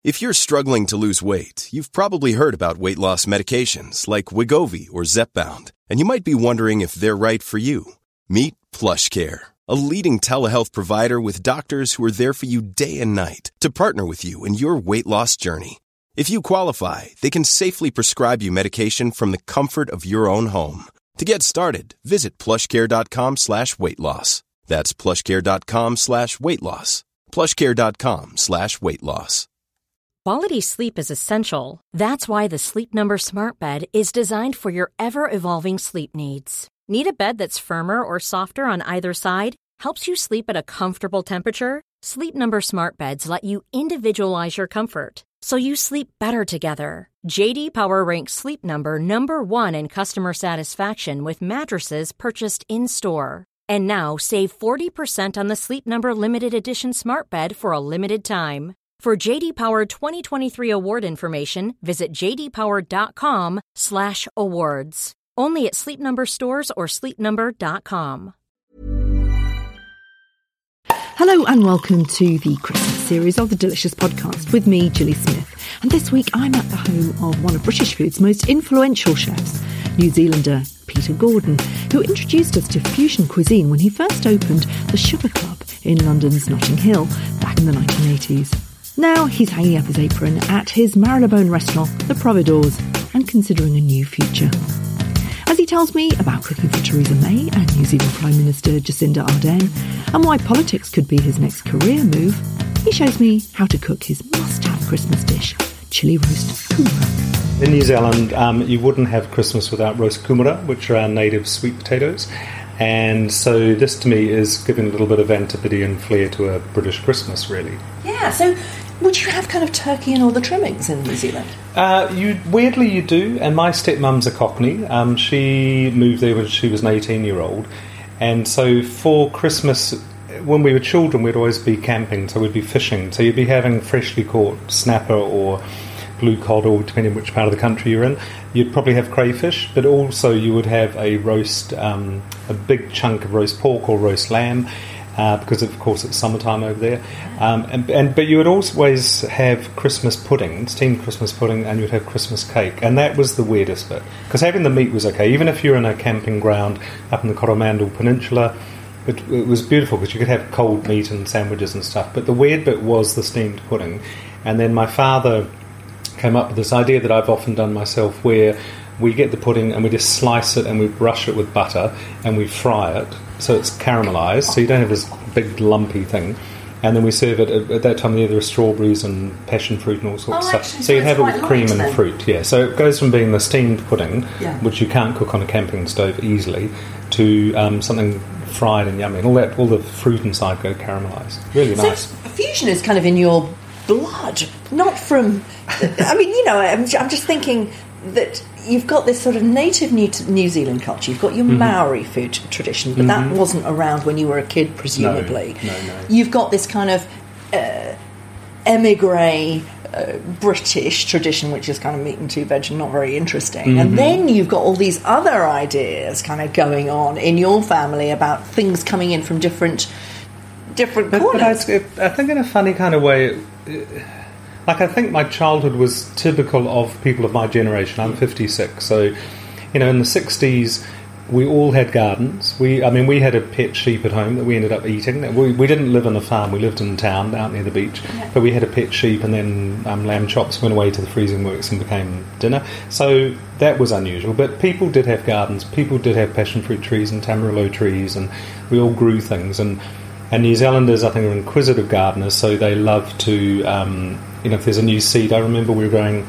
If you're struggling to lose weight, you've probably heard about weight loss medications like Wegovy or Zepbound, and you might be wondering if they're right for you. Meet PlushCare, a leading telehealth provider with doctors who are there for you day and night to partner with you in your weight loss journey. If you qualify, they can safely prescribe you medication from the comfort of your own home. To get started, visit plushcare.com/weight loss. That's plushcare.com/weight loss. plushcare.com/weight loss. Quality sleep is essential. That's why the Sleep Number Smart Bed is designed for your ever-evolving sleep needs. Need a bed that's firmer or softer on either side? Helps you sleep at a comfortable temperature? Sleep Number Smart Beds let you individualize your comfort, so you sleep better together. J.D. Power ranks Sleep Number number 1 in customer satisfaction with mattresses purchased in-store. And now, save 40% on the Sleep Number Limited Edition Smart Bed for a limited time. For J.D. Power 2023 award information, visit jdpower.com/awards. Only at Sleep Number stores or sleepnumber.com. Hello and welcome to the Christmas series of the Delicious Podcast with me, Gilly Smith. And this week I'm at the home of one of British food's most influential chefs, New Zealander Peter Gordon, who introduced us to fusion cuisine when he first opened the Sugar Club in London's Notting Hill back in the 1980s. Now he's hanging up his apron at his Marylebone restaurant, the Providores, and considering a new future. As he tells me about cooking for Theresa May and New Zealand Prime Minister Jacinda Ardern, and why politics could be his next career move, he shows me how to cook his must-have Christmas dish, chili roast kumara. In New Zealand, you wouldn't have Christmas without roast kumara, which are our native sweet potatoes. And so this to me is giving a little bit of antipodean flair to a British Christmas, really. Yeah, so would you have kind of turkey and all the trimmings in New Zealand? Weirdly you do, and my stepmum's a Cockney. She moved there when she was an 18-year-old. And so for Christmas, when we were children, we'd always be camping, so we'd be fishing. So you'd be having freshly caught snapper or blue cod, or depending on which part of the country you're in. You'd probably have crayfish, but also you would have a roast, a big chunk of roast pork or roast lamb, because of course it's summertime over there. But you would always have Christmas pudding, steamed Christmas pudding, and you'd have Christmas cake, and that was the weirdest bit. Because having the meat was okay, even if you're in a camping ground up in the Coromandel Peninsula. It was beautiful because you could have cold meat and sandwiches and stuff. But the weird bit was the steamed pudding, and then my father came up with this idea that I've often done myself, where we get the pudding and we just slice it and we brush it with butter and we fry it so it's caramelised, so you don't have this big lumpy thing, and then we serve it. At that time of the year there were strawberries and passion fruit and all sorts of stuff, so you'd have it with cream and fruit. Yeah, so it goes from being the steamed pudding, which you can't cook on a camping stove easily, to something fried and yummy, and all the fruit inside go caramelised. Really nice. So fusion is kind of in your blood, not from I mean, I'm just thinking that you've got this sort of native New Zealand culture. You've got your Maori food tradition, but that wasn't around when you were a kid, presumably. No. You've got this kind of emigre British tradition, which is kind of meat and two veg and not very interesting. And then you've got all these other ideas kind of going on in your family about things coming in from different corners. But I think in a funny kind of way, I think my childhood was typical of people of my generation. I'm 56, so in the 60s we all had gardens. We had a pet sheep at home that we ended up eating. We didn't live on a farm, we lived in town out near the beach, but we had a pet sheep, and then lamb chops went away to the freezing works and became dinner. So that was unusual, but people did have gardens, people did have passion fruit trees and tamarillo trees, and we all grew things. And New Zealanders, I think, are inquisitive gardeners, so they love to, if there's a new seed. I remember we had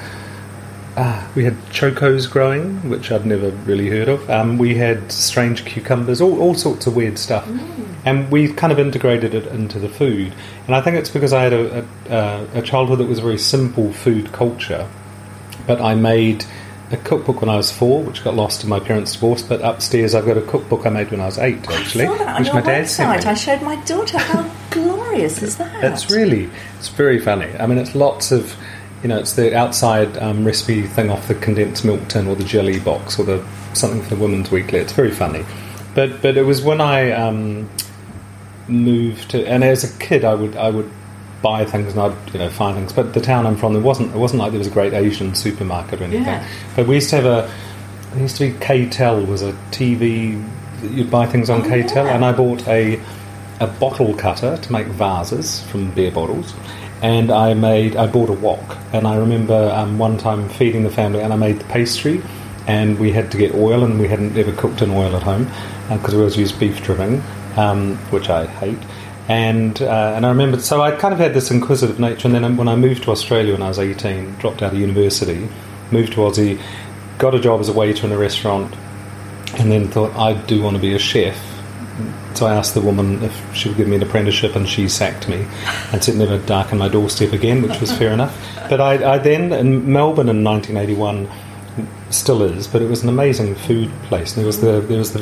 chocos growing, which I'd never really heard of. We had strange cucumbers, all sorts of weird stuff. And we kind of integrated it into the food. And I think it's because I had a childhood that was a very simple food culture. But I made a cookbook when I was 4, which got lost in my parents' divorce, but upstairs I've got a cookbook I made when I was 8, actually. I saw that which on my your dad sent me. website. I showed my daughter. How glorious is that? It's very funny. I mean, it's lots of, it's the outside recipe thing off the condensed milk tin or the jelly box or something for the Women's Weekly. It's very funny. But it was when I moved to, and as a kid I would buy things and I'd find things. But the town I'm from, it wasn't like there was a great Asian supermarket or anything. Yeah. But we used to have it used to be K-Tel was a TV that you'd buy things on K-Tel, and I bought a bottle cutter to make vases from beer bottles. And I bought a wok, and I remember one time feeding the family, and I made the pastry, and we had to get oil, and we hadn't ever cooked in oil at home because we always used beef dripping, which I hate. And I remember, so I kind of had this inquisitive nature, and then when I moved to Australia when I was 18, dropped out of university, moved to Aussie, got a job as a waiter in a restaurant, and then thought I do want to be a chef. So I asked the woman if she would give me an apprenticeship, and she sacked me and said never darken my doorstep again, which was fair enough. But I then, in Melbourne in 1981, still is, but it was an amazing food place. And there was the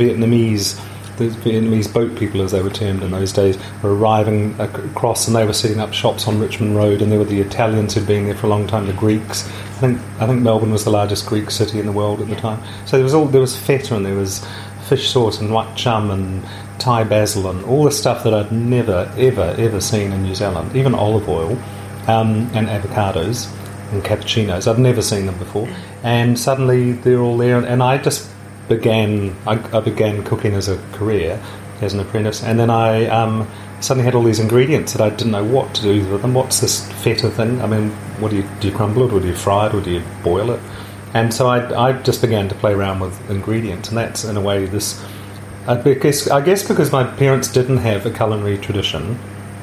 Vietnamese boat people, as they were termed in those days, were arriving across, and they were setting up shops on Richmond Road, and there were the Italians who'd been there for a long time, the Greeks. I think Melbourne was the largest Greek city in the world at the time. So there was feta, and there was fish sauce and white chum and Thai basil and all the stuff that I'd never, ever, ever seen in New Zealand, even olive oil and avocados and cappuccinos. I'd never seen them before. And suddenly they're all there, and I just began cooking as a career, as an apprentice, and then I suddenly had all these ingredients that I didn't know what to do with them. What's this feta thing? I mean, do you crumble it, or do you fry it, or do you boil it? And so I just began to play around with ingredients, and that's in a way this. I guess because my parents didn't have a culinary tradition.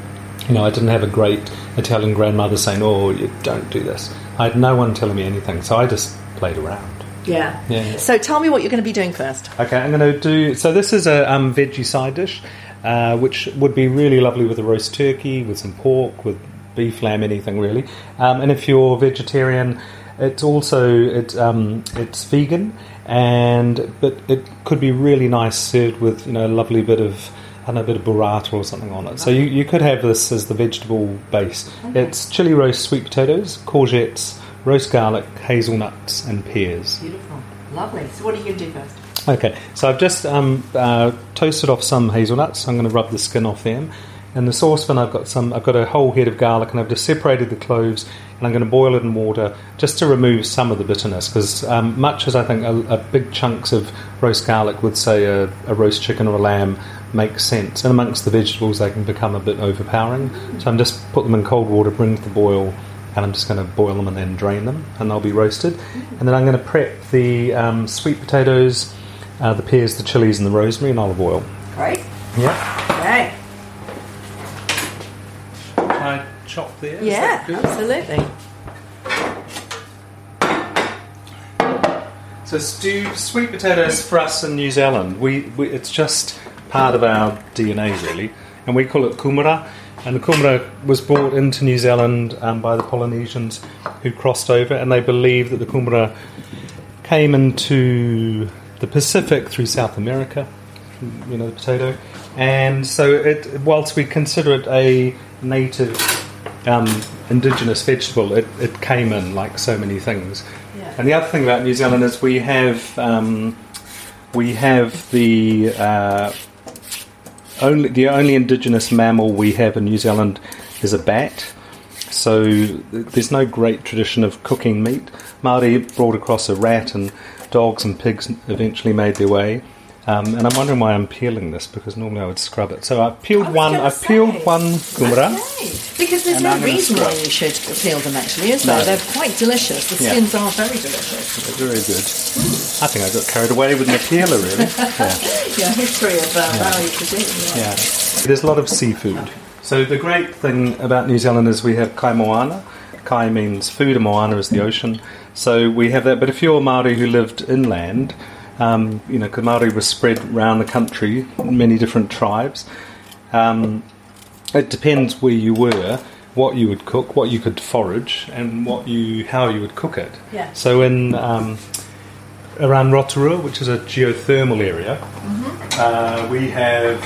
I didn't have a great Italian grandmother saying, "Oh, you don't do this." I had no one telling me anything, so I just played around. Yeah. So tell me what you're going to be doing first. Okay, I'm going to do. So this is a veggie side dish, which would be really lovely with a roast turkey, with some pork, with beef, lamb, anything really. And if you're vegetarian. It's also it's vegan, but it could be really nice served with a lovely bit of burrata or something on it. So you could have this as the vegetable base. Okay. It's chili roast sweet potatoes, courgettes, roast garlic, hazelnuts, and pears. Beautiful, lovely. So what are you going to do first? Okay, so I've just toasted off some hazelnuts. I'm going to rub the skin off them. In the saucepan, I've got a whole head of garlic, and I've just separated the cloves, and I'm going to boil it in water just to remove some of the bitterness. Because much as I think a big chunks of roast garlic with, say, a roast chicken or a lamb makes sense, and amongst the vegetables they can become a bit overpowering. So I'm just put them in cold water, bring to the boil, and I'm just going to boil them and then drain them, and they'll be roasted. And then I'm going to prep the sweet potatoes, the pears, the chilies, and the rosemary in olive oil. Great. Yeah. Okay. I chop there? Yeah, absolutely. So stewed sweet potatoes for us in New Zealand, we it's just part of our DNA really, and we call it kumara. And the kumara was brought into New Zealand by the Polynesians who crossed over, and they believe that the kumara came into the Pacific through South America, the potato. And so whilst we consider it a native indigenous vegetable, it came in like so many things. Yeah. And the other thing about New Zealand is we have the only indigenous mammal we have in New Zealand is a bat. So there's no great tradition of cooking meat. Māori brought across a rat, and dogs and pigs eventually made their way. And I'm wondering why I'm peeling this, because normally I would scrub it. So I've peeled one kumara. Okay. Because there's no reason why you should peel them, actually, is there? No. They're quite delicious. The skins are very delicious. They're very good. I think I got carried away with my peeler, really. Yeah, history of Maori cuisine. Yeah. There's a lot of seafood. So the great thing about New Zealand is we have kai moana. Kai means food, and moana is the ocean. So we have that. But if you're Māori who lived inland, because Māori was spread around the country, many different tribes. It depends where you were, what you would cook, what you could forage, and how you would cook it. Yeah. So in around Rotorua, which is a geothermal area, we have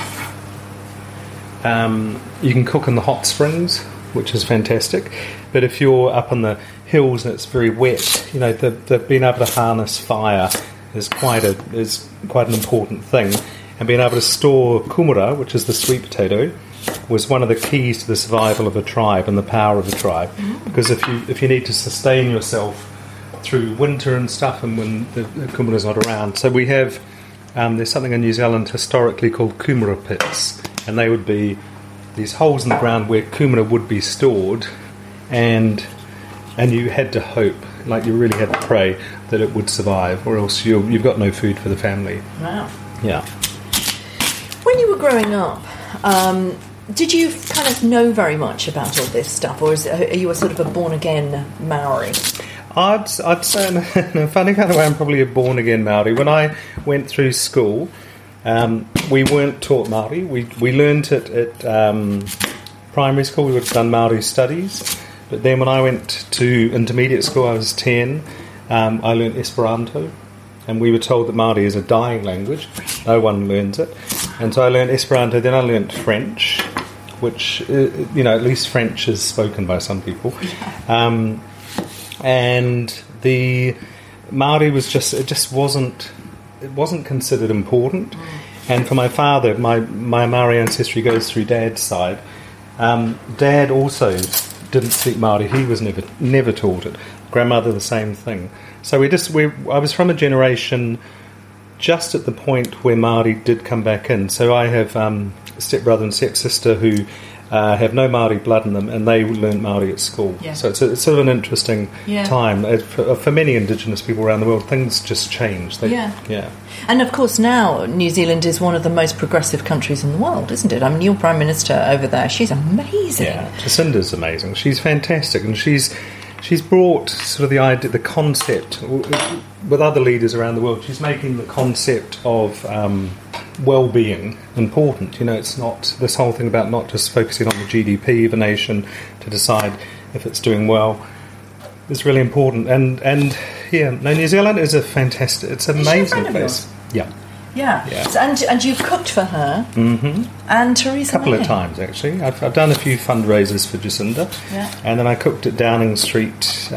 you can cook in the hot springs, which is fantastic. But if you're up in the hills and it's very wet, the being able to harness fire is quite an important thing. and being able to store kumara, which is the sweet potato, was one of the keys to the survival of a tribe and the power of a tribe. Because if you need to sustain yourself through winter and stuff, and when the kumara's not around, so we have there's something in New Zealand historically called kumara pits, and they would be these holes in the ground where kumara would be stored, and you had to hope, like you really had to pray that it would survive, or else you've got no food for the family. Wow. Yeah. When you were growing up, did you kind of know very much about all this stuff, or are you a sort of a born-again Maori? I'd say, in a funny kind of way, I'm probably a born-again Maori. When I went through school, we weren't taught Maori. We learnt it at primary school. We would have done Maori studies. But then when I went to intermediate school, I was 10, I learnt Esperanto. And we were told that Maori is a dying language. No one learns it. And so I learnt Esperanto, then I learnt French, which, at least French is spoken by some people. And the Maori was it wasn't considered important. And for my father, my Maori ancestry goes through Dad's side. Dad also didn't speak Maori. He was never taught it. Grandmother, the same thing. So I was from a generation just at the point where Maori did come back in. So I have stepbrother and stepsister who have no Maori blood in them, and they learned Maori at school. Yeah. So it's sort of an interesting time. For many Indigenous people around the world, things just change. Yeah. And of course now New Zealand is one of the most progressive countries in the world, isn't it? I mean, your Prime Minister over there, she's amazing. Yeah, Jacinda's amazing. She's fantastic, and she's brought sort of the idea, the concept, with other leaders around the world. She's making the concept of well-being important. It's not this whole thing about not just focusing on the GDP of a nation to decide if it's doing well. It's really important. And New Zealand is it's an amazing place. Yeah. So, and you've cooked for her. Mm-hmm. And Theresa A couple of times, actually. I've done a few fundraisers for Jacinda. Yeah. And then I cooked at Downing Street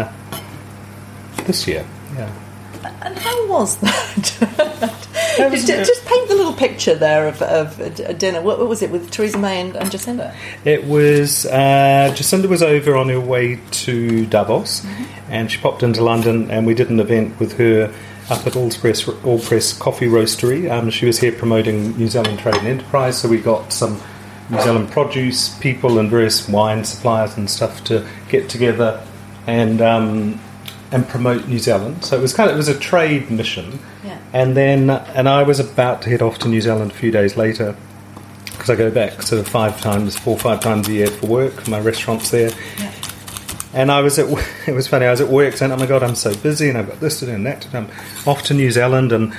this year. Yeah. And how was that? Just paint the little picture there of a dinner. What was it with Theresa May and Jacinda? It was Jacinda was over on her way to Davos, and she popped into London, and we did an event with her up at All Press Coffee Roastery. She was here promoting New Zealand Trade and Enterprise, so we got some New Zealand produce people and various wine suppliers and stuff to get together and promote New Zealand. So it was a trade mission. Yeah. And I was about to head off to New Zealand a few days later, because I go back sort of 4 or 5 times a year for work. My restaurant's there. Yeah. And it was funny, I was at work saying, oh my God, I'm so busy and I've got this to do and that to do. I'm off to New Zealand and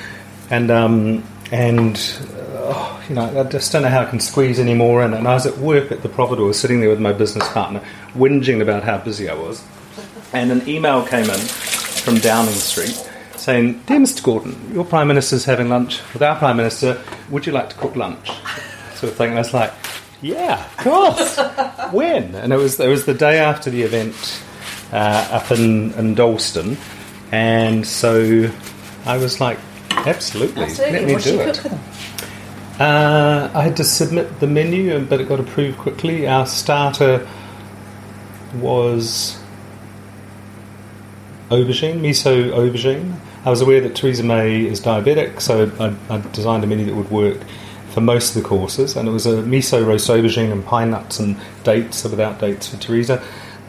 I just don't know how I can squeeze any more in. And I was at work at the Providore, sitting there with my business partner, whinging about how busy I was. And an email came in from Downing Street saying, "Dear Mr. Gordon, your Prime Minister's having lunch with our Prime Minister. Would you like to cook lunch?" Sort of thing. And I was like, yeah, of course. When? And it was the day after the event up in Dalston. And so I was like, absolutely. Let me do it. I had to submit the menu, but it got approved quickly. Our starter was miso aubergine. I was aware that Theresa May is diabetic, so I designed a menu that would work for most of the courses, and it was a miso roast aubergine and pine nuts and dates, so without dates for Theresa.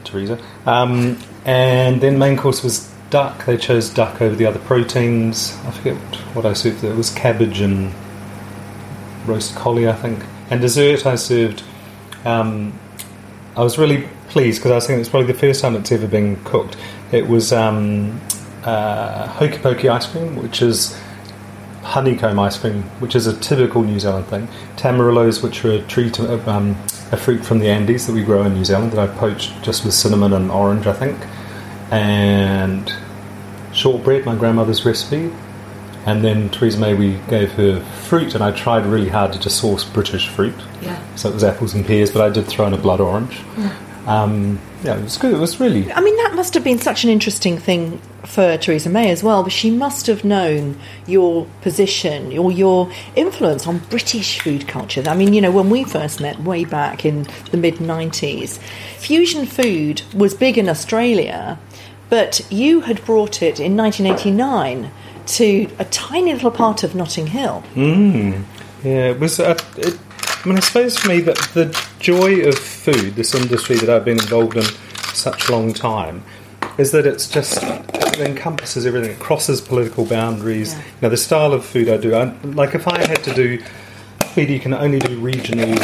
And then main course was duck. They chose duck over the other proteins. I forget what I served. It was cabbage and roast collie, I think. And dessert I served. I was really pleased because I was thinking it's probably the first time it's ever been cooked. It was hokey pokey ice cream, which is honeycomb ice cream, which is a typical New Zealand thing. Tamarillos, which are a fruit from the Andes that we grow in New Zealand that I poached just with cinnamon and orange, I think. And shortbread, my grandmother's recipe. And then Theresa May, we gave her fruit, and I tried really hard to just source British fruit. Yeah. So it was apples and pears, but I did throw in a blood orange. It was good. It was really... I mean, that must have been such an interesting thing for Theresa May as well, but she must have known your position or your influence on British food culture. I mean, when we first met way back in the mid-90s, fusion food was big in Australia, but you had brought it in 1989 to a tiny little part of Notting Hill. Yeah, it was... I suppose for me that the joy of food, this industry that I've been involved in such a long time, is that it encompasses everything. It crosses political boundaries. Yeah. The style of food I do, if I had to do food, you can only do regional,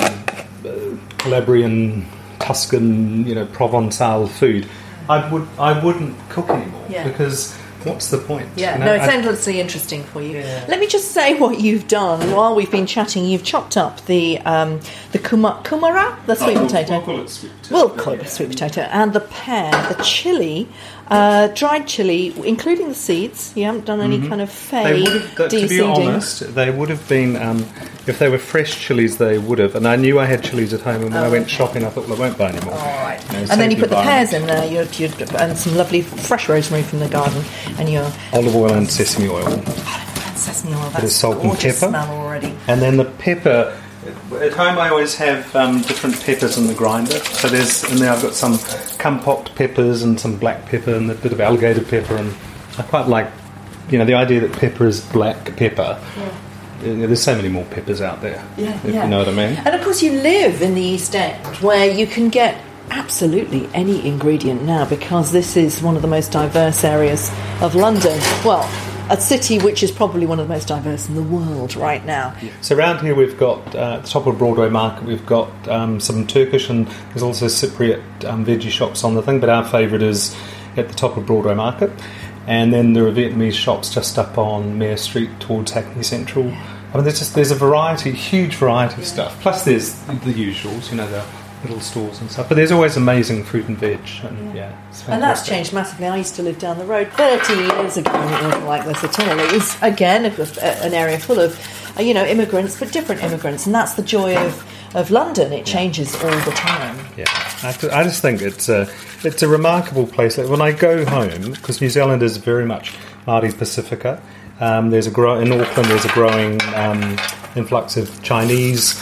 Calabrian, Tuscan, Provençal food. I wouldn't cook anymore because. What's the point? Yeah, it's endlessly interesting for you. Yeah. Let me just say what you've done while we've been chatting. You've chopped up the kumara, the sweet potato. We'll call it sweet potato. We'll call it sweet potato. And the pear, the chilli, dried chilli, including the seeds. You haven't done any kind of fade to be honest, they would have been, if they were fresh chilies, they would have. And I knew I had chilies at home, and when I went shopping, I thought, well, I won't buy any more. All right. And then you put the pears in there, and some lovely fresh rosemary from the garden, and your... olive oil and sesame oil. Sesame oil, Bit of that's salt and gorgeous pepper. Smell already. And then the pepper... At home I always have different peppers in the grinder. So in there I've got some kumquat peppers and some black pepper and a bit of alligator pepper, and I quite like, the idea that pepper is black pepper. Yeah. There's so many more peppers out there, if you know what I mean. And of course you live in the East End, where you can get absolutely any ingredient now, because this is one of the most diverse areas of London. Well, a city which is probably one of the most diverse in the world right now. So around here we've got, at the top of Broadway Market, we've got some Turkish, and there's also Cypriot veggie shops on the thing, but our favourite is at the top of Broadway Market. And then there are Vietnamese shops just up on Mayor Street towards Hackney Central. I mean, there's a variety, huge variety of stuff. Plus there's the usuals, the little stores and stuff. But there's always amazing fruit and veg. And it's fantastic. And that's changed massively. I used to live down the road 30 years ago, and it wasn't like this at all. It was, again, an area full of, immigrants, but different immigrants. And that's the joy of London. It changes all the time. Yeah, I just think it's a remarkable place. Like when I go home, because New Zealand is very much Māori Pacifica. In Auckland there's a growing influx of Chinese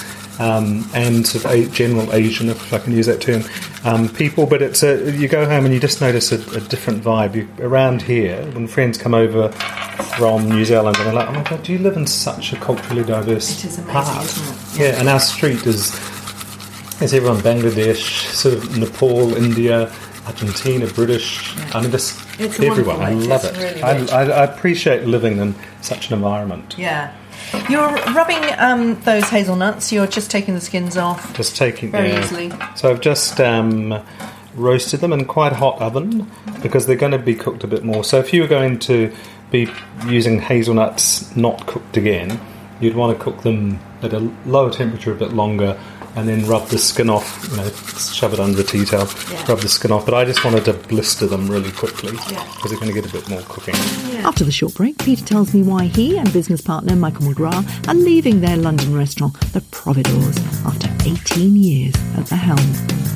and sort of general Asian, if I can use that term, people. But you go home and you just notice a different vibe. Around here, when friends come over from New Zealand, and they're like, "Oh my God, do you live in such a culturally diverse It is amazing, part?" isn't it? Yeah, and our street is everyone Bangladesh, sort of Nepal, India, Argentina, British. I mean, just It's a everyone. I wonderful love mix. it. It's really rich. I appreciate living in such an environment. Yeah. You're rubbing those hazelnuts. You're just taking the skins off. Just taking very easily. So I've just roasted them in quite a hot oven because they're going to be cooked a bit more. So if you were going to be using hazelnuts not cooked again, you'd want to cook them at a lower temperature a bit longer, and then rub the skin off, shove it under the tea towel, rub the skin off. But I just wanted to blister them really quickly because they're going to get a bit more cooking. Yeah. After the short break, Peter tells me why he and business partner Michael McGrath are leaving their London restaurant, the Providores, after 18 years at the helm.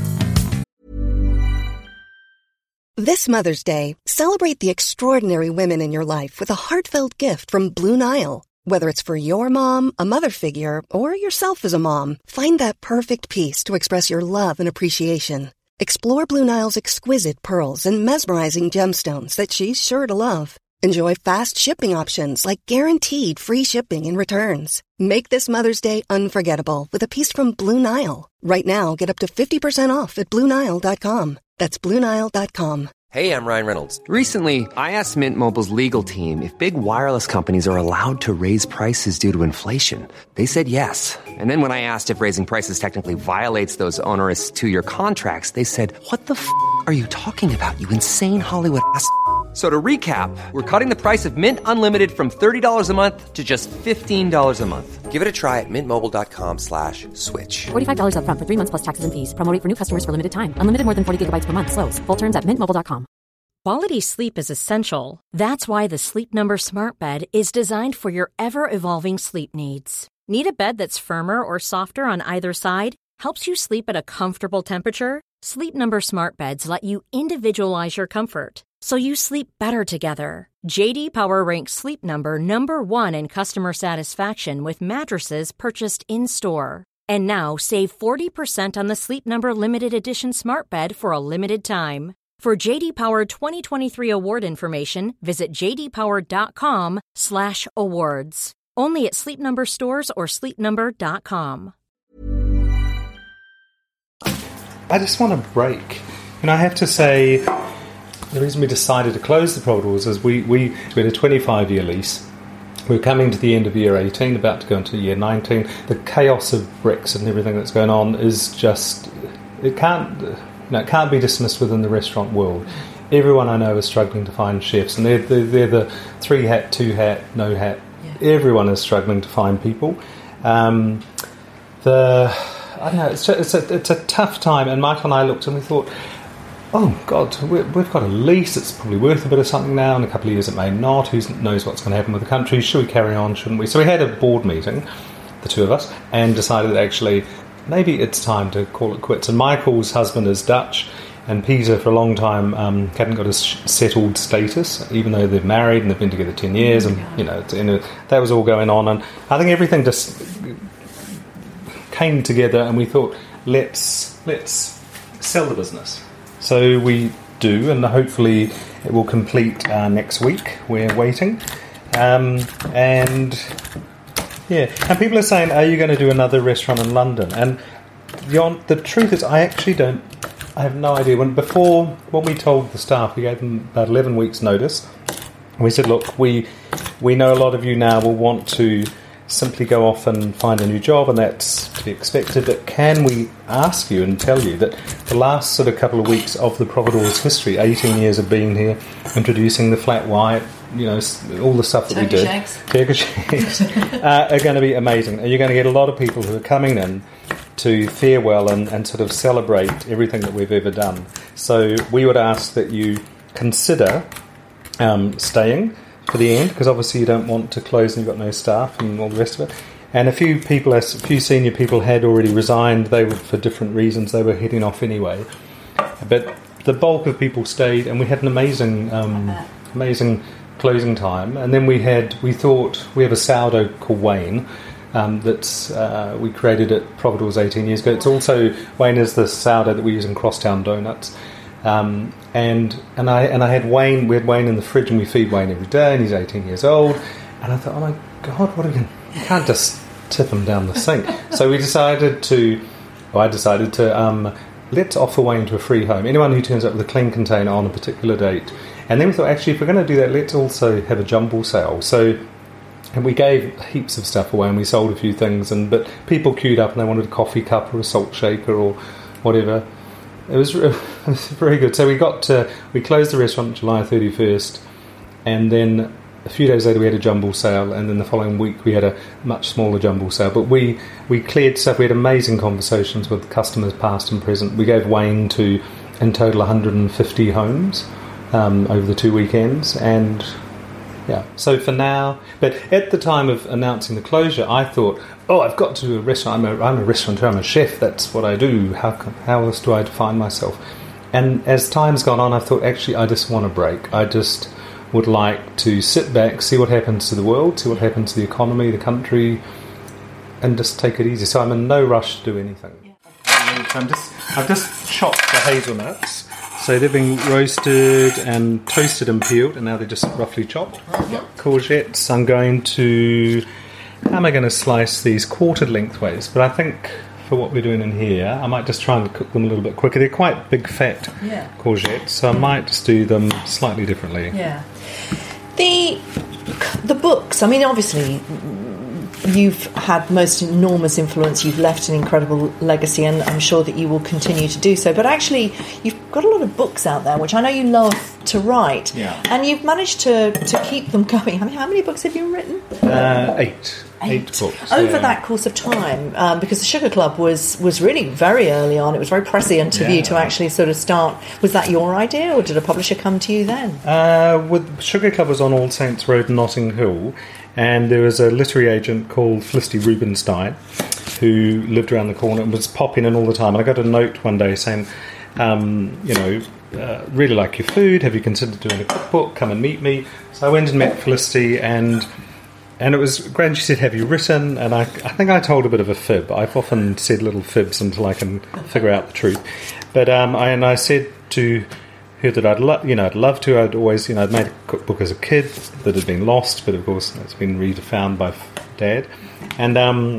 This Mother's Day, celebrate the extraordinary women in your life with a heartfelt gift from Blue Nile. Whether it's for your mom, a mother figure, or yourself as a mom, find that perfect piece to express your love and appreciation. Explore Blue Nile's exquisite pearls and mesmerizing gemstones that she's sure to love. Enjoy fast shipping options like guaranteed free shipping and returns. Make this Mother's Day unforgettable with a piece from Blue Nile. Right now, get up to 50% off at BlueNile.com. That's BlueNile.com. Hey, I'm Ryan Reynolds. Recently, I asked Mint Mobile's legal team if big wireless companies are allowed to raise prices due to inflation. They said yes. And then when I asked if raising prices technically violates those onerous two-year contracts, they said, "What the f*** are you talking about, you insane Hollywood ass?" So to recap, we're cutting the price of Mint Unlimited from $30 a month to just $15 a month. Give it a try at mintmobile.com/switch. $45 up front for 3 months plus taxes and fees. Promo rate for new customers for limited time. Unlimited more than 40 gigabytes per month. Slows full terms at mintmobile.com. Quality sleep is essential. That's why the Sleep Number Smart Bed is designed for your ever-evolving sleep needs. Need a bed that's firmer or softer on either side? Helps you sleep at a comfortable temperature? Sleep Number smart beds let you individualize your comfort, so you sleep better together. J.D. Power ranks Sleep Number number 1 in customer satisfaction with mattresses purchased in-store. And now, save 40% on the Sleep Number Limited Edition smart bed for a limited time. For J.D. Power 2023 award information, visit jdpower.com/awards. Only at Sleep Number stores or sleepnumber.com. I just want a break. And I have to say, the reason we decided to close the Providores is we had a 25-year lease. We're coming to the end of year 18, about to go into year 19. The chaos of Brexit and everything that's going on is just... It can't be dismissed within the restaurant world. Everyone I know is struggling to find chefs, and they're the 3-hat, 2-hat, no hat. Yeah. Everyone is struggling to find people. I don't know. It's a tough time. And Michael and I looked and we thought, oh God, we've got a lease. It's probably worth a bit of something now. In a couple of years, it may not. Who knows what's going to happen with the country? Should we carry on? Shouldn't we? So we had a board meeting, the two of us, and decided that actually maybe it's time to call it quits. And Michael's husband is Dutch, and Peter for a long time hadn't got a settled status, even though they're married and they've been together 10 years, and that was all going on. And I think everything just came together, and we thought, let's sell the business. So we do, and hopefully it will complete next week. We're waiting, and people are saying, are you going to do another restaurant in London? And the truth is, I have no idea. When we told the staff, we gave them about 11 weeks notice. We said, look, we know a lot of you now will want to simply go off and find a new job, and that's to be expected, but can we ask you and tell you that the last sort of couple of weeks of the Providores history, 18 years of being here, introducing the flat white, all the stuff that we did, Turkish eggs, are going to be amazing. And you're going to get a lot of people who are coming in to farewell and sort of celebrate everything that we've ever done. So we would ask that you consider staying for the end, because obviously you don't want to close and you've got no staff and all the rest of it. And a few senior people had already resigned. They were, for different reasons, they were heading off anyway. But the bulk of people stayed, and we had an amazing closing time. And then we thought we have a sourdough called Wayne we created at Providores 18 years ago. It's also, Wayne is the sourdough that we use in Crosstown Donuts. And I had Wayne. We had Wayne in the fridge, and we feed Wayne every day, and he's 18 years old. And I thought, oh my God, you can't just tip him down the sink. So I decided to let's offer Wayne to a free home. Anyone who turns up with a clean container on a particular date. And then we thought, actually, if we're going to do that, let's also have a jumble sale. And we gave heaps of stuff away, and we sold a few things. But people queued up, and they wanted a coffee cup or a salt shaker or whatever. It was very good. So we closed the restaurant July 31st, and then a few days later we had a jumble sale, and then the following week we had a much smaller jumble sale. But we cleared stuff. We had amazing conversations with customers past and present. We gave Wayne to, in total, 150 homes over the 2 weekends, and yeah. So for now, but at the time of announcing the closure, I thought, I've got to do a restaurant. I'm a restaurateur. I'm a chef. That's what I do. How else do I define myself? And as time's gone on, I thought, actually, I just want a break. I just would like to sit back, see what happens to the world, see what happens to the economy, the country, and just take it easy. So I'm in no rush to do anything. I've just chopped the hazelnuts. So they've been roasted and toasted and peeled, and now they're just roughly chopped. Courgettes, how am I going to slice these? Quartered lengthways. But I think for what we're doing in here, I might just try and cook them a little bit quicker. They're quite big fat courgettes, so I might just do them slightly differently. Yeah. The books, I mean, obviously you've had most enormous influence, you've left an incredible legacy, and I'm sure that you will continue to do so, but actually you've got a lot of books out there, which I know you love to write, and you've managed to keep them going. I mean, how many books have you written? 8 books. Over that course of time, because the Sugar Club was really very early on. It was very prescient of you to actually sort of start. Was that your idea, or did a publisher come to you then? Sugar Club was on All Saints Road, Notting Hill, and there was a literary agent called Felicity Rubinstein who lived around the corner and was popping in all the time. And I got a note one day saying, really like your food. Have you considered doing a cookbook? Come and meet me. So I went and met Felicity, and it was great. And she said, have you written? And I think I told a bit of a fib. I've often said little fibs until I can figure out the truth. But I said to her that I'd love to. I'd always, I'd made a cookbook as a kid that had been lost, but of course it's been refound by Dad. And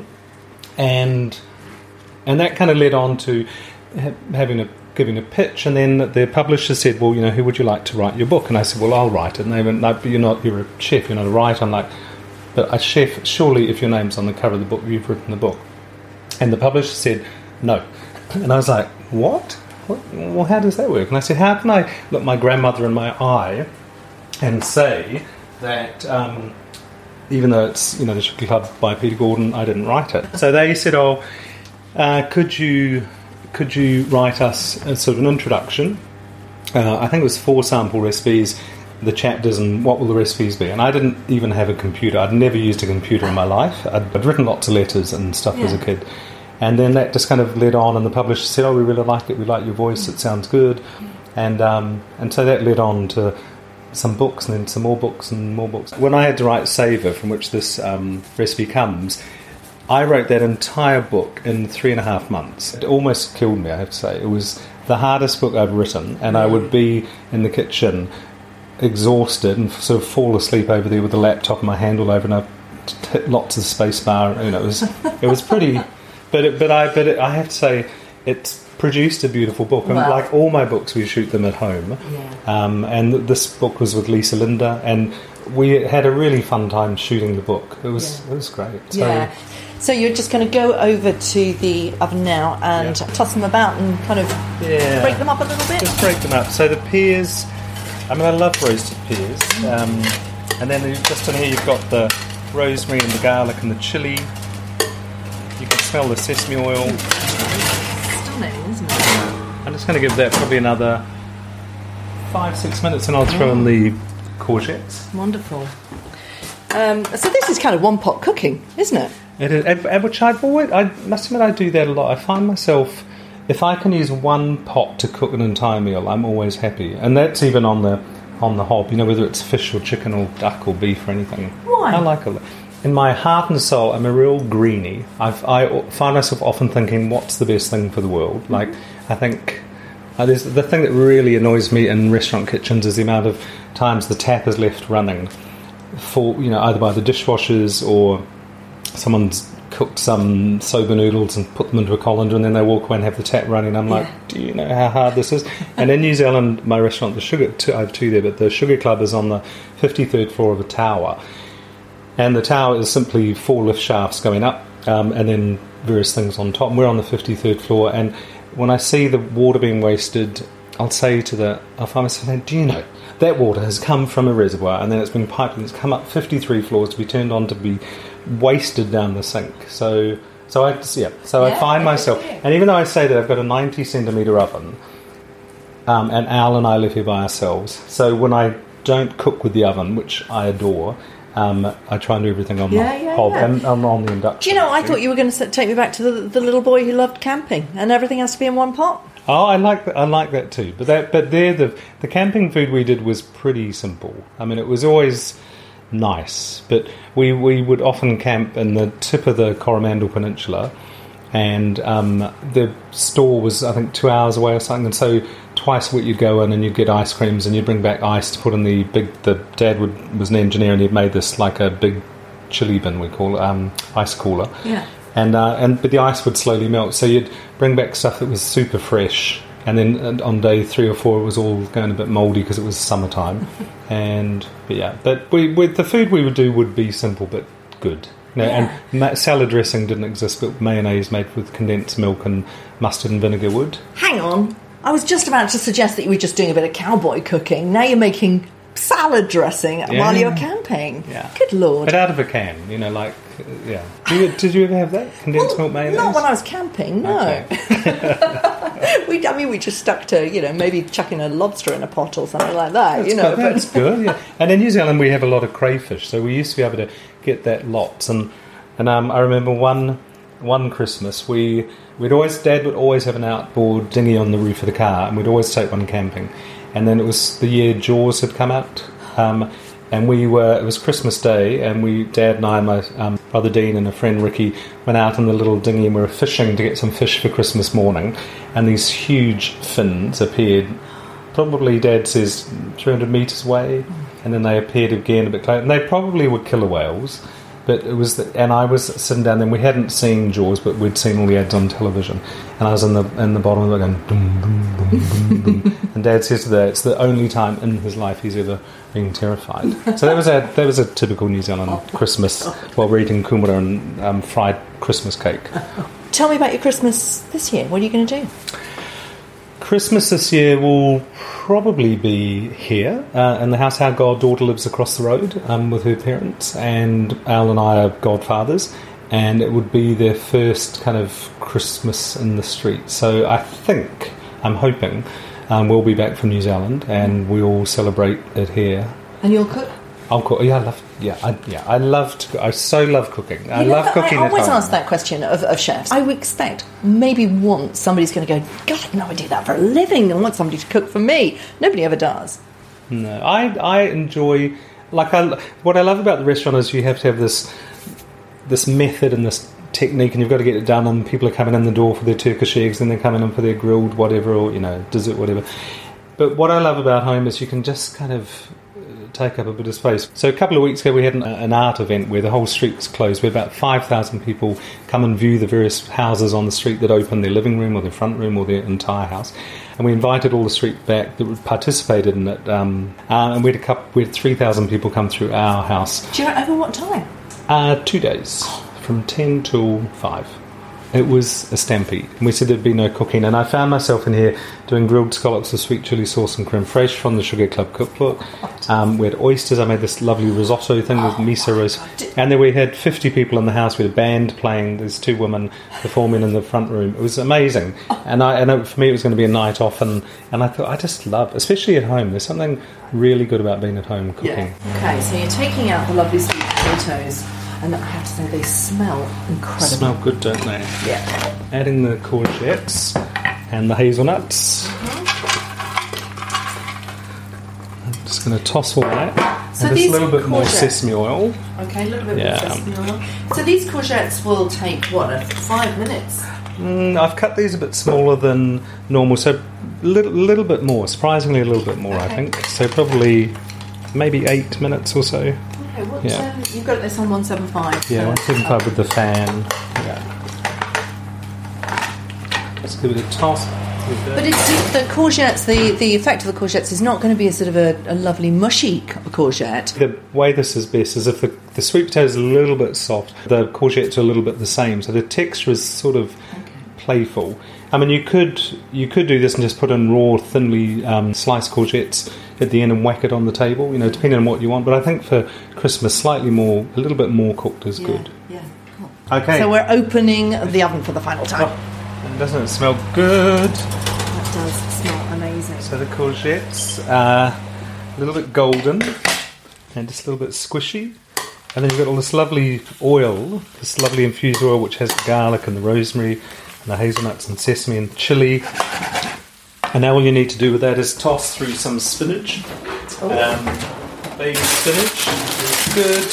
that kind of led on to giving a pitch, and then the publisher said, well, who would you like to write your book? And I said, well, I'll write it. And they went, no, but you're a chef, you're not a writer. I'm like, but a chef, surely if your name's on the cover of the book, you've written the book. And the publisher said, no. And I was like, what? Well, how does that work? And I said, how can I look my grandmother in my eye and say that even though it's, the Sugar Club by Peter Gordon, I didn't write it? So they said, could you write us a sort of an introduction? I think it was 4 sample recipes, the chapters, and what will the recipes be? And I didn't even have a computer. I'd never used a computer in my life. I'd written lots of letters and stuff as a kid. And then that just kind of led on, and the publisher said, we really like it, we like your voice, it sounds good. And so that led on to some books, and then some more books and more books. When I had to write Savour, from which this recipe comes, I wrote that entire book in 3.5 months. It almost killed me, I have to say. It was the hardest book I'd written, and I would be in the kitchen exhausted and sort of fall asleep over there with the laptop and my hand all over, and I'd hit lots of space bar. It was pretty... But I have to say, it's produced a beautiful book. And like all my books, we shoot them at home. Yeah. And this book was with Lisa Linder, and we had a really fun time shooting the book. It was great. So you're just going to go over to the oven now and toss them about and kind of break them up a little bit? Just break them up. So the pears, I love roasted pears. And then just in here you've got the rosemary and the garlic and the chilli. You can smell the sesame oil. Stunning, isn't it? I'm just going to give that probably another 5-6 minutes, and I'll throw in the courgettes. Wonderful. So this is kind of one-pot cooking, isn't it? It is, which I must admit I do that a lot. I find myself, if I can use one pot to cook an entire meal, I'm always happy. And that's even on the hob, whether it's fish or chicken or duck or beef or anything. Why? I like it. In my heart and soul, I'm a real greenie. I find myself often thinking, what's the best thing for the world? Like, I think there's the thing that really annoys me in restaurant kitchens is the amount of times the tap is left running for, either by the dishwashers or someone's cooked some soba noodles and put them into a colander, and then they walk away and have the tap running. I'm like, do you know how hard this is? And in New Zealand, my restaurant, I have 2 there, but the Sugar Club is on the 53rd floor of a tower. And the tower is simply 4 lift shafts going up, and then various things on top. And we're on the 53rd floor, and when I see the water being wasted, I'll find myself saying, do you know, that water has come from a reservoir, and then it's been piped, and it's come up 53 floors to be turned on to be wasted down the sink. So I find myself, and even though I say that I've got a 90 centimetre oven, and Al and I live here by ourselves, so when I don't cook with the oven, which I adore, I try and do everything on the hob and on the induction. Do you know, I thought you were going to take me back to the little boy who loved camping, and everything has to be in one pot. Oh, I like that too. But the camping food we did was pretty simple. It was always nice, but we would often camp in the tip of the Coromandel Peninsula, and the store was, I think, 2 hours away or something, and so twice a week you'd go in and you'd get ice creams, and you'd bring back ice to put in the dad was an engineer, and he'd made this like a big chili bin, we call it, ice cooler. Yeah. But the ice would slowly melt, so you'd bring back stuff that was super fresh, and then on day 3 or 4 it was all going a bit mouldy because it was summertime. But the food we would do would be simple but good. And salad dressing didn't exist, but mayonnaise made with condensed milk and mustard and vinegar would. Hang on, I was just about to suggest that you were just doing a bit of cowboy cooking. Now you're making salad dressing while you're camping. Yeah. Good Lord. But out of a can, Did you ever have that? Condensed milk mayonnaise? Not when I was camping, no. Okay. we just stuck to, maybe chucking a lobster in a pot or something like that, That's good, yeah. And in New Zealand we have a lot of crayfish, so we used to be able to get that lots. And I remember one one Christmas, Dad would always have an outboard dinghy on the roof of the car, and we'd always take one camping. And then it was the year Jaws had come out, and it was Christmas Day, and Dad and I, my brother Dean and a friend Ricky, went out in the little dinghy and we were fishing to get some fish for Christmas morning, and these huge fins appeared, probably Dad says 300 metres away, and then they appeared again a bit closer, and they probably were killer whales. But it was, and I was sitting down there, and we hadn't seen Jaws, but we'd seen all the ads on television, and I was in the bottom of it going boom, boom, boom, boom, boom. And Dad says today it's the only time in his life he's ever been terrified. So that was a typical New Zealand Christmas while we're eating kumara and fried Christmas cake. Tell me about your Christmas this year. What are you going to do? Christmas this year will probably be here in the house. Our goddaughter lives across the road with her parents, and Al and I are godfathers, and it would be their first kind of Christmas in the street. So I'm hoping we'll be back from New Zealand and we'll celebrate it here. And you'll cook? I'll cook. Yeah, I love to cook. I so love cooking. I love cooking. I always ask that question of chefs. I would expect maybe once somebody's going to go, God, no, I do that for a living, and want somebody to cook for me. Nobody ever does. No, I enjoy. What I love about the restaurant is you have to have this method and this technique, and you've got to get it done. And people are coming in the door for their Turkish eggs, and they're coming in for their grilled whatever, or dessert whatever. But what I love about home is you can just kind of take up a bit of space. So a couple of weeks ago we had an art event where the whole street was closed, where about 5,000 people come and view the various houses on the street that open their living room or their front room or their entire house. And we invited all the street back that participated in it, and we had 3,000 people come through our house. Do you know over what time? 2 days, from 10 till 5. It was a stampede. And we said there'd be no cooking. And I found myself in here doing grilled scallops with sweet chilli sauce and creme fraiche from the Sugar Club cookbook. We had oysters. I made this lovely risotto thing with miso roast. And then we had 50 people in the house. We had a band playing. There's 2 women performing in the front room. It was amazing. And for me it was going to be a night off. And I thought, I just love, especially at home, there's something really good about being at home cooking. Yeah. Okay, so you're taking out the lovely sweet potatoes. And I have to say, they smell incredible. Smell good, don't they? Yeah. Adding the courgettes and the hazelnuts. I'm just going to toss all that. So and just a little bit more sesame oil. Okay, a little bit more sesame oil. So these courgettes will take, 5 minutes? I've cut these a bit smaller than normal, so a little bit more, surprisingly a little bit more, okay. I think. So probably maybe 8 minutes or so. Okay, you've got this on 175. Yeah, 175 with the fan. Yeah. Let's give it a toss. But it's the courgettes, the effect of the courgettes is not going to be a sort of a lovely mushy courgette. The way this is best is if the sweet potato is a little bit soft, the courgettes are a little bit the same, so the texture is sort of playful. I mean, you could do this and just put in raw, thinly sliced courgettes at the end and whack it on the table, depending on what you want. But I think for Christmas, a little bit more cooked is good. Yeah, cool. Okay. So we're opening the oven for the final time. Oh, and doesn't it smell good? That does smell amazing. So the courgettes are a little bit golden and just a little bit squishy. And then you've got all this lovely oil, this lovely infused oil, which has the garlic and the rosemary and the hazelnuts and sesame and chilli. And now all you need to do with that is toss through some spinach. Baby spinach is good.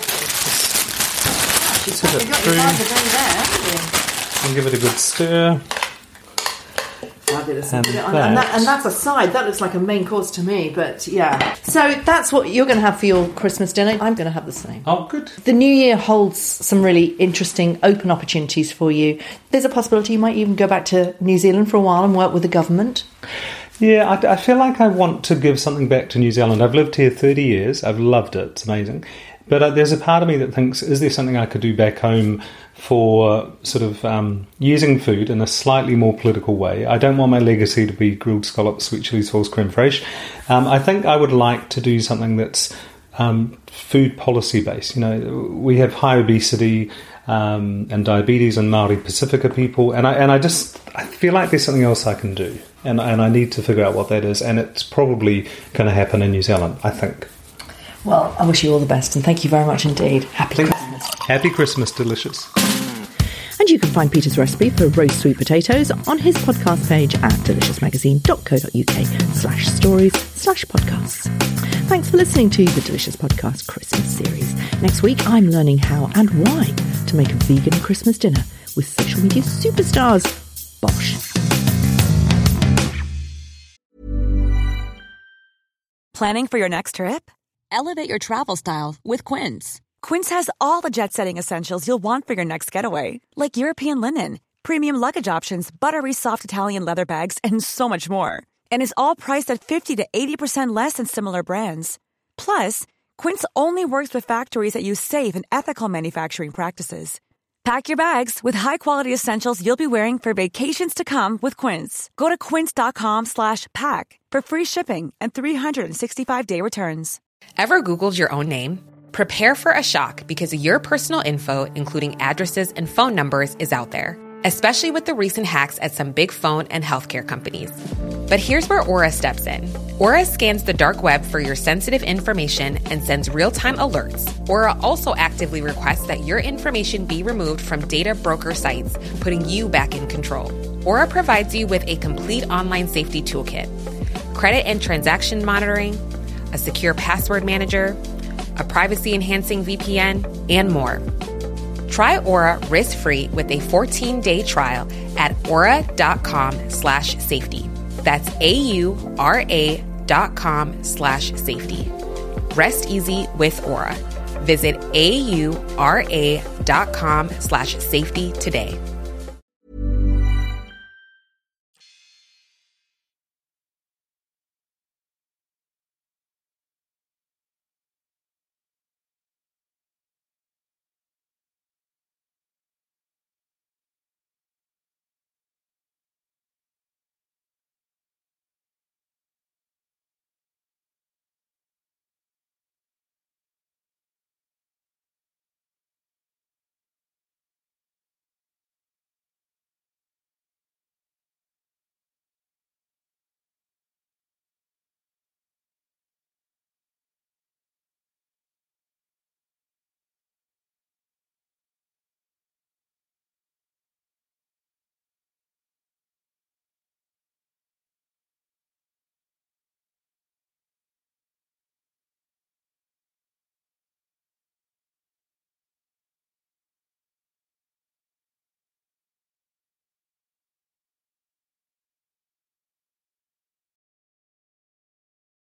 Just put it through and give it a good stir. Fabulous. And that's a side. That looks like a main course to me, but yeah. So that's what you're going to have for your Christmas dinner. I'm going to have the same. Oh, good. The new year holds some really interesting open opportunities for you. There's a possibility you might even go back to New Zealand for a while and work with the government. Yeah, I feel like I want to give something back to New Zealand. I've lived here 30 years. I've loved it. It's amazing. But there's a part of me that thinks, is there something I could do back home for sort of using food in a slightly more political way? I don't want my legacy to be grilled scallops, sweet chili sauce, creme fraiche. I think I would like to do something that's food policy based. We have high obesity and diabetes and Māori Pacifica people, and I feel like there's something else I can do, and I need to figure out what that is, and it's probably going to happen in New Zealand, I think. Well, I wish you all the best, and thank you very much indeed. Happy Christmas. Happy Christmas, delicious. And you can find Peter's recipe for roast sweet potatoes on his podcast page at deliciousmagazine.co.uk/stories/podcasts. Thanks for listening to the Delicious Podcast Christmas series. Next week, I'm learning how and why to make a vegan Christmas dinner with social media superstars. Bosh. Planning for your next trip? Elevate your travel style with Quince. Quince has all the jet-setting essentials you'll want for your next getaway, like European linen, premium luggage options, buttery soft Italian leather bags, and so much more. And is all priced at 50 to 80% less than similar brands. Plus, Quince only works with factories that use safe and ethical manufacturing practices. Pack your bags with high-quality essentials you'll be wearing for vacations to come with Quince. Go to quince.com/pack for free shipping and 365-day returns. Ever Googled your own name? Prepare for a shock because your personal info, including addresses and phone numbers, is out there, especially with the recent hacks at some big phone and healthcare companies. But here's where Aura steps in. Aura scans the dark web for your sensitive information and sends real-time alerts. Aura also actively requests that your information be removed from data broker sites, putting you back in control. Aura provides you with a complete online safety toolkit, credit and transaction monitoring, a secure password manager, a privacy-enhancing VPN, and more. Try Aura risk-free with a 14-day trial at aura.com/safety. That's AURA.com/safety. Rest easy with Aura. Visit AURA.com/safety today.